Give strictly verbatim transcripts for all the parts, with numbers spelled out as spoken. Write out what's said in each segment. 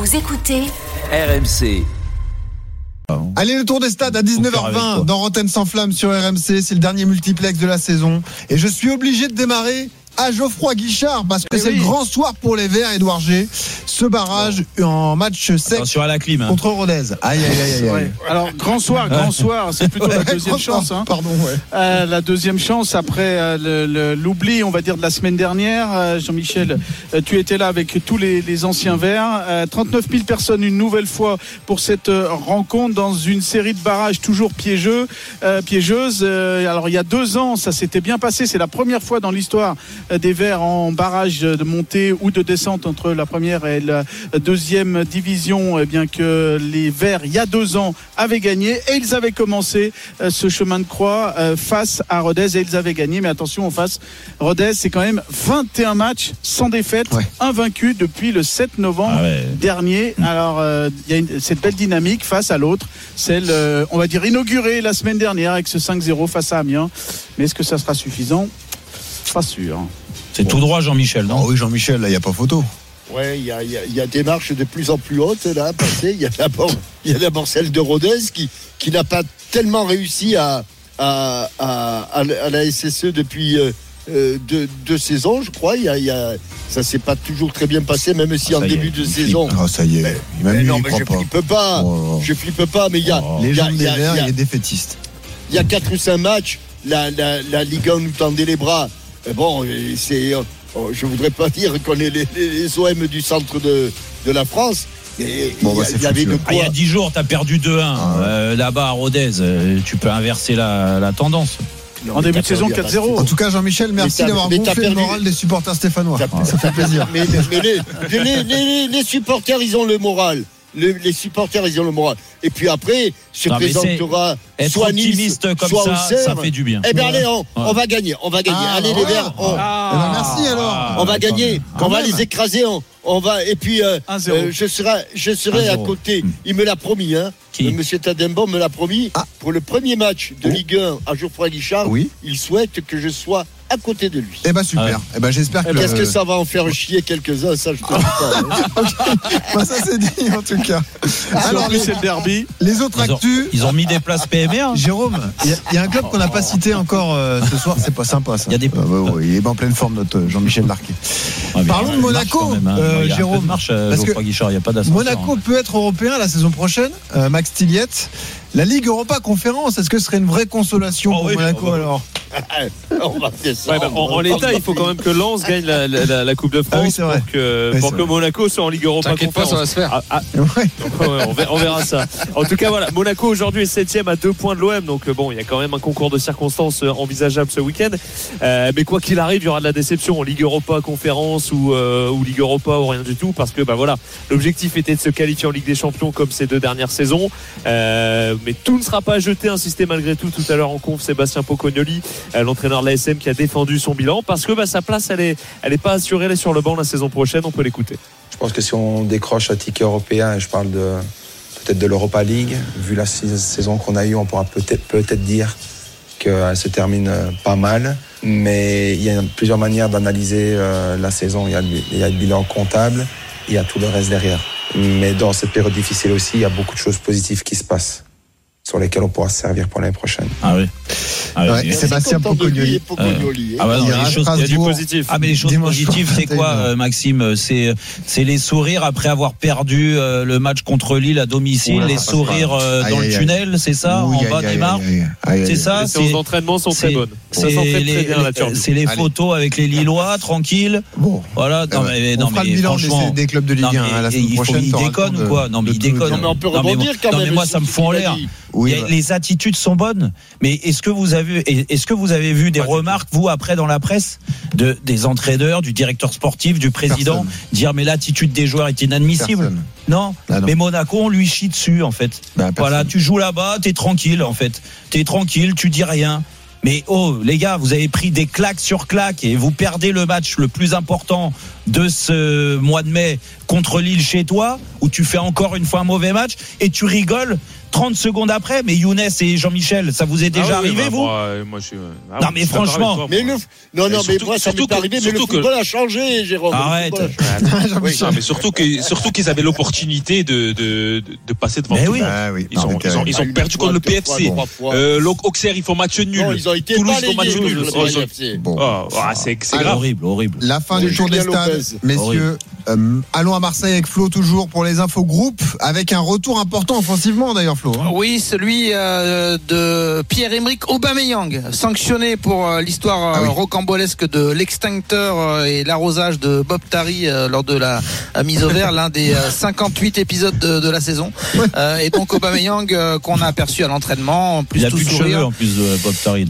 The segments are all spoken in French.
Vous écoutez R M C. Allez, le tour des stades à dix-neuf heures vingt dans Rotten sans flamme sur R M C. C'est le dernier multiplex de la saison. Et je suis obligé de démarrer à Geoffroy Guichard parce que et c'est oui. le grand soir pour les Verts, Édouard G. Ce barrage bon. en match sec Attention à la clim, hein. contre Rodez. Aïe, aïe, aïe, aïe. Ouais. Alors, grand soir, grand soir, c'est plutôt ouais, la deuxième chance. Hein. Pardon, ouais. Euh, la deuxième chance après euh, le, le, l'oubli, on va dire, de la semaine dernière. Euh, Jean-Michel, euh, tu étais là avec tous les, les anciens Verts. Euh, trente-neuf mille personnes une nouvelle fois pour cette euh, rencontre dans une série de barrages toujours piégeux, euh, piégeuses. Euh, alors, il y a deux ans, ça s'était bien passé. C'est la première fois dans l'histoire euh, des Verts en barrage de montée ou de descente entre la première et la deuxième division, eh bien que les Verts il y a deux ans avaient gagné et ils avaient commencé euh, ce chemin de croix euh, face à Rodez et ils avaient gagné. Mais attention, en face, Rodez c'est quand même vingt et un matchs sans défaite, ouais. invaincus depuis le sept novembre ah ouais. dernier. Alors euh, il y a une, cette belle dynamique face à l'autre, celle euh, on va dire inaugurée la semaine dernière avec ce cinq zéro face à Amiens. Mais est-ce que ça sera suffisant ? Pas sûr. C'est bon. Tout droit, Jean-Michel, non ? Oh oui, Jean-Michel, là, il n'y a pas photo. Ouais, il y a, y, a, y a des marches de plus en plus hautes, là, passées. Il y a d'abord, il y a d'abord celle de Rodez qui, qui n'a pas tellement réussi à, à, à, à la S S E depuis euh, deux, deux saisons, je crois. Il y a, il y a, ça s'est pas toujours très bien passé, même si ah, en début est, de saison. Ah, ça y est. Mais, mais même non, lui, mais je pas. flippe pas. Oh, oh. Je flippe pas, mais il y a. Oh, les gens des Verts, il est défaitiste. Il y a quatre ou cinq matchs. La, la, la Ligue un nous tendait les bras. Bon, c'est, oh, je voudrais pas dire qu'on est les, les O M du centre de, de la France. Mais bon, bah, il y avait de quoi. Ah, il y a dix jours, tu as perdu deux un ah, ouais. euh, là-bas à Rodez. Euh, tu peux inverser la, la tendance. Non, en début de saison, quatre zéro. En tout cas, Jean-Michel, merci d'avoir gonflé le moral des supporters stéphanois. Ah, ça fait plaisir. Mais, mais les, les, les, les supporters, ils ont le moral. Le, les supporters, ils ont le moral. Et puis après, se non, présentera soit Nice, comme soit ça, Auxerre. Ça fait du bien. Eh bien, allez, on, ouais. on va gagner. On va gagner. Ah, allez, les Verts. On... Ah, ah, merci alors. On va gagner. Ah, on va même. les écraser. On, on va. Et puis, euh, euh, je serai, je serai à côté. Il me l'a promis, hein. Qui Monsieur Tadembo me l'a promis. Ah. Pour le premier match de oh. Ligue un à Geoffroy Guichard, oui. il souhaite que je sois à côté de lui. Eh ben super. Ah ouais. Eh ben j'espère que. Est-ce le... que ça va en faire chier quelques-uns, ça je ne sais pas. Bah, ça c'est dit en tout cas. Alors les... c'est le derby. Les autres ils ont, actus. Ils ont mis des places P M R. Jérôme, il y, y a un club qu'on n'a pas cité encore euh, ce soir. C'est pas sympa ça. Il y a des. Euh, ouais, ouais, il est en pleine forme notre Jean-Michel Larquet. Ah, Parlons de Monaco, même, hein. euh, il Jérôme. Marche, parce que Guichard, il y a pas d'ascenseur. Monaco peut être européen la saison prochaine. Euh, Max Tilliette. La Ligue Europa Conférence, est-ce que ce serait une vraie consolation oh pour oui, Monaco va... alors on va ouais, bah, en, en l'état, il faut quand même que Lens gagne la, la, la Coupe de France ah oui, pour que, oui, pour que Monaco soit en Ligue Europa T'inquiète Conférence. Pas, ça va se faire. Ah, ah, ouais. Ouais, on, verra, on verra ça. En tout cas, voilà, Monaco aujourd'hui est septième à deux points de l'O M, donc bon, il y a quand même un concours de circonstances envisageable ce week-end. Euh, mais quoi qu'il arrive, il y aura de la déception en Ligue Europa Conférence ou, euh, ou Ligue Europa ou rien du tout, parce que bah voilà, l'objectif était de se qualifier en Ligue des Champions comme ces deux dernières saisons. Euh, mais tout ne sera pas jeté, insisté malgré tout tout à l'heure en conf Sébastien Pocognoli, euh, l'entraîneur de l'A S M qui a défendu son bilan parce que bah, sa place elle est, elle est pas assurée, elle est sur le banc la saison prochaine. On peut l'écouter. Je pense que si on décroche un ticket européen, et je parle de, peut-être de l'Europa League, vu la saison qu'on a eue, on pourra peut-être, peut-être dire qu'elle se termine pas mal, mais il y a plusieurs manières d'analyser euh, la saison. Il y a, il y a le bilan comptable, il y a tout le reste derrière, mais dans cette période difficile aussi, il y a beaucoup de choses positives qui se passent sur lesquels on pourra se servir pour l'année prochaine. Ah oui. Ah oui. Ouais, Sébastien Pocognoli. Pocognoli. Ah ouais, non, il, les choses, il y a du positif. Ah mais les choses positives, c'est quoi, euh, Maxime ? C'est c'est les sourires après avoir perdu euh, le match contre Lille à domicile, Oula, les sourires euh, dans aïe, le tunnel, aïe. C'est ça, oui, en aïe, bas aïe, des marches. C'est ça. Les séances d'entraînement sont très bonnes. C'est les, c'est les photos avec les Lillois, tranquilles. Bon, voilà. Non mais non mais franchement, des clubs de Ligue un la semaine prochaine. Il déconne ou quoi ? Non mais il déconne. Non mais on peut rebondir quand même. Non mais moi ça me fout en l'air. Oui, a, les attitudes sont bonnes, mais est-ce que vous avez est-ce que vous avez vu des remarques vous après dans la presse de des entraîneurs, du directeur sportif, du président Personne. dire mais l'attitude des joueurs est inadmissible. Non, ah non, mais Monaco on lui chie dessus en fait. Bah, voilà, tu joues là-bas, t'es tranquille en fait, t'es tranquille, tu dis rien. Mais oh les gars, vous avez pris des claques sur claques et vous perdez le match le plus important de ce mois de mai contre Lille chez toi, où tu fais encore une fois un mauvais match et tu rigoles trente secondes après. Mais Younes et Jean-Michel, ça vous est déjà ah oui, arrivé, bah, vous moi, moi, je suis... ah, non, mais franchement. Toi, mais le... Non, non, mais, mais moi, ça m'est que, arrivé, mais le football que... a changé, Jérôme. Arrête. Oui, non, mais surtout, que, surtout qu'ils avaient l'opportunité de, de, de passer devant. Mais oui. Ah, oui. Ils, ont, ils, ont, ils ont perdu contre le P F C. Euh, Auxerre, ils font match nul. Non, ils ont été Toulouse, ils font match nul. Bon. Oh, oh, c'est grave. Horrible, horrible. La fin du tour des stades, messieurs. Euh, allons à Marseille avec Flo toujours pour les infos groupes, avec un retour important offensivement d'ailleurs, Flo. Hein. Oui, celui euh, de Pierre-Emerick Aubameyang, sanctionné pour euh, l'histoire euh, ah oui. rocambolesque de l'extincteur euh, et l'arrosage de Bob Tari euh, lors de la, la mise au vert, l'un des euh, cinquante-huit épisodes de, de la saison. Ouais. Euh, et donc Aubameyang euh, qu'on a aperçu à l'entraînement, en plus il a tout plus de sourire. cheveux en plus de Bob Tari.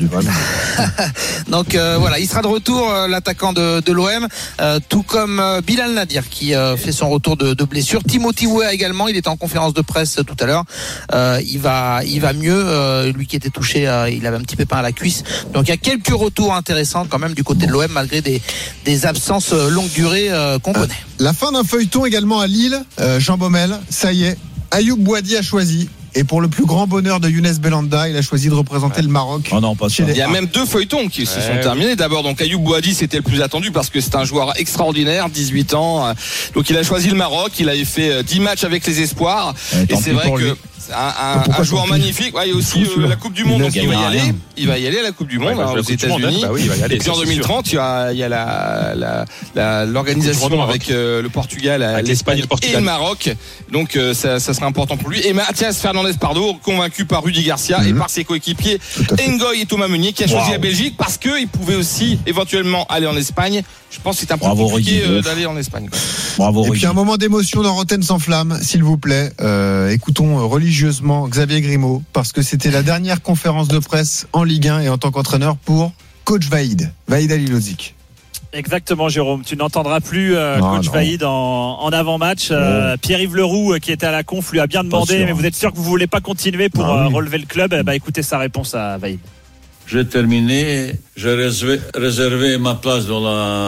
Donc euh, voilà, il sera de retour, euh, l'attaquant de, de l'O M, euh, tout comme euh, Bilal Nadir qui euh, fait son retour de, de blessure. Timothy Weah également, il était en conférence de presse tout à l'heure. Euh, il va, il va mieux. Euh, lui qui était touché, euh, il avait un petit pépin à la cuisse. Donc il y a quelques retours intéressants quand même du côté de l'O M malgré des, des absences longue durée euh, qu'on connaît. Euh, la fin d'un feuilleton également à Lille. Euh, Jean Baumel, ça y est, Ayoub Boadi a choisi. Et pour le plus grand bonheur de Younes Belhanda, il a choisi de représenter ouais. le Maroc. Oh non, pas chez les... Il y a même deux feuilletons qui se ouais. sont terminés. D'abord, donc Ayoub Boadi, c'était le plus attendu parce que c'est un joueur extraordinaire, dix-huit ans. Donc il a choisi le Maroc. Il avait fait dix matchs avec les espoirs. Ouais, et c'est vrai que lui. Un, un, un joueur magnifique. Ouais, il y a aussi euh, la Coupe du Monde. Donc il va y aller. Rien. Il va y aller à la Coupe du Monde ouais, hein, aux États-Unis. Bah oui, et puis en deux mille trente, il y a, il y a la, la, la, l'organisation avec euh, le Portugal, avec l'Espagne et le, Portugal. Et le Maroc. Donc euh, ça, ça sera important pour lui. Et Mathias Fernandez Pardo, convaincu par Rudy Garcia mm-hmm. et par ses coéquipiers Ngoy et Thomas Meunier, qui a choisi wow. la Belgique parce qu'il pouvait aussi éventuellement aller en Espagne. Je pense que c'est un peu Bravo, compliqué euh, d'aller en Espagne. Quoi. Bravo, et Rudy. Puis un moment d'émotion dans Rotten sans flamme, s'il vous plaît. Euh, écoutons religieusement Xavier Grimaud, parce que c'était la dernière conférence de presse en Ligue un et en tant qu'entraîneur pour coach Vaïd, Vaïd Halilovic. Exactement, Jérôme. Tu n'entendras plus euh, non, coach non. Vaïd en, en avant-match. Euh, Pierre-Yves Leroux, qui était à la conf, lui a bien demandé, sûr, mais hein. vous êtes sûr que vous voulez pas continuer pour ah, oui. euh, relever le club? Bah écoutez sa réponse à Vaïd. J'ai terminé, j'ai réservé, réservé ma place dans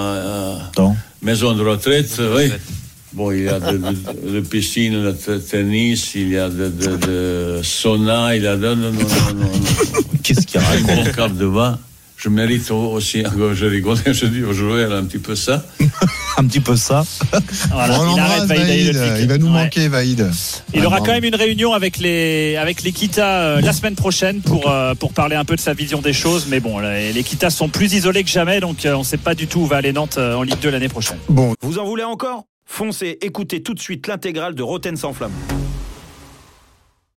la euh, maison de retraite. Oui. Bon, il y a de, de, de piscine, de tennis, il y a de, de, de sauna, il y a de... Non, non, non, non. Qu'est-ce qu'il y a un gros cap de vin. Je mérite aussi, je rigole, je dis au joueur un petit peu ça. un petit peu ça. Voilà, bon, il arrête Vaïd, Vaïd, il va nous ouais. manquer Vaïd. Il ah, aura bon. quand même une réunion avec les avec l'Equita euh, la semaine prochaine pour euh, pour parler un peu de sa vision des choses. Mais bon, l'Equita sont plus isolés que jamais, donc euh, on ne sait pas du tout où va aller Nantes euh, en Ligue deux l'année prochaine. Bon, vous en voulez encore ? Foncez, écoutez tout de suite l'intégrale de Rotten sans flamme.